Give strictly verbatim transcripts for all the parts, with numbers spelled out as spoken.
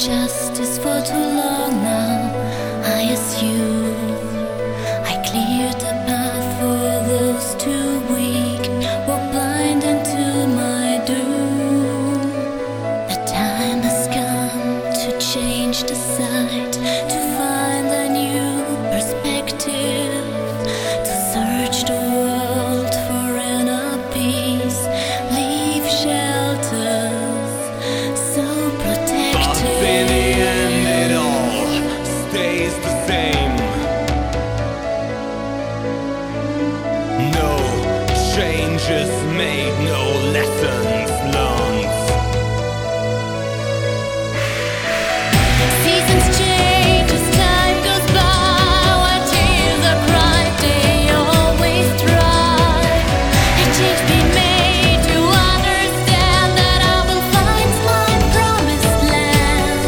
justice for too long now. I assume I cleared the path for those too weak, walk blind into my doom. The time has come to change the sight, to find a new perspective, to search the world for inner peace, leave shelters so protected. But in the end it all stays the same. No changes made, no lessons learned. Seasons change as time goes by, while tears are cried, they always dry. A change be made to understand that I will find my promised land.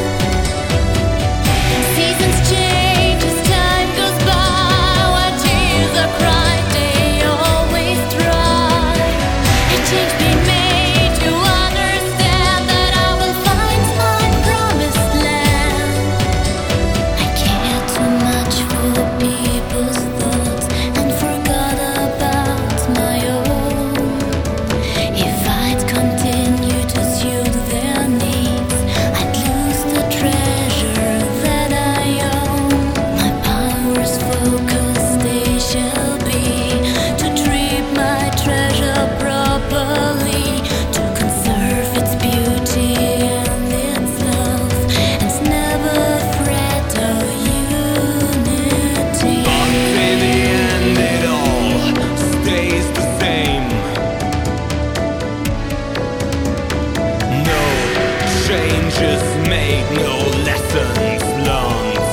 Seasons change as time goes by, while tears are cried, they always dry. A change be made to understand that I will find my promised land. I cared too much for people's thoughts and forgot about my own. If I'd continue to suit their needs, I'd lose the treasure that I own. My power's focus, they shall be to treat my treasure properly, to conserve its beauty and its love, and never fret or unity. But in the end it all stays the same. No changes made, no lessons learned.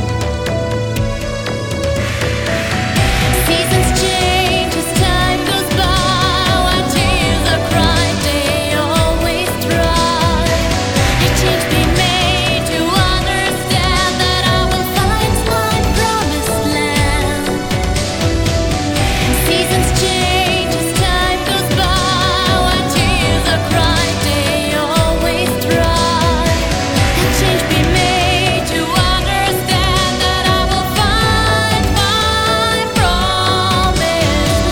Seasons change as time goes by, while tears are cried, they always dry. A change be made to understand that I will find my promised land. Seasons change as time goes by, while tears are cried, they always dry. A change be made to understand that I will find my promised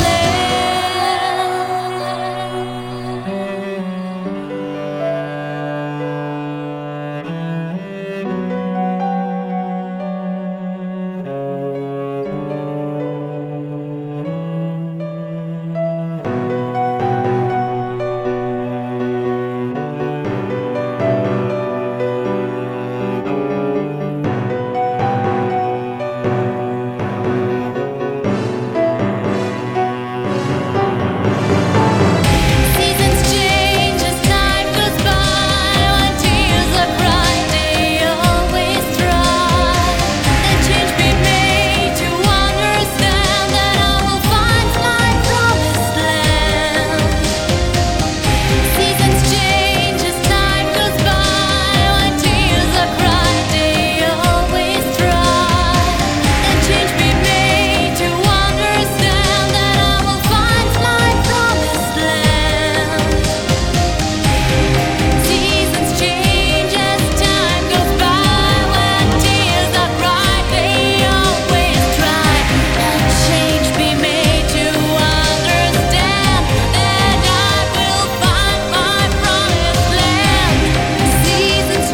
Seasons change as time goes by, while tears are cried, they always dry. A change be made to understand that I will find my promised land. Seasons change as time goes by, while tears are cried, they always dry. A change be made to understand that I will find my promised land. Seasons change as time goes by, when tears are cried, they always dry. A change be made to understand that I will find my promised land. Seasons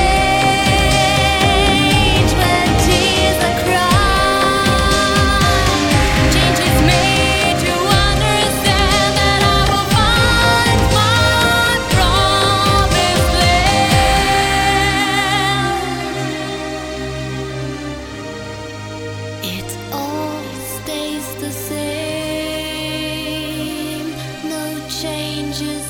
change when tears are cried. Change is made to understand that I will find my promised land. It all stays the same, no changes